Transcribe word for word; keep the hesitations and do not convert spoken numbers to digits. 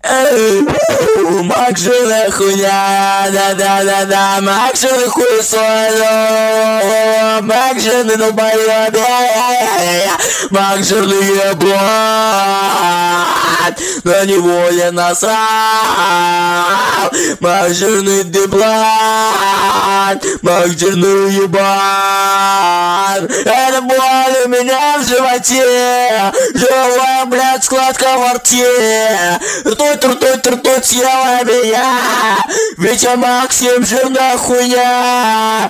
Мак жирная хуйня, да-да-да-да, Мак жирный хуесос, Мак жирный долбоёб, Мак жирный еблан, на него я насрал, Мак жирный деблан, Мак жирный ебан, это боль у меня в животе, живая, блядь, складка во рте, ртуть, ртуть, ртуть съела меня, ведь я Максим жирная хуйня.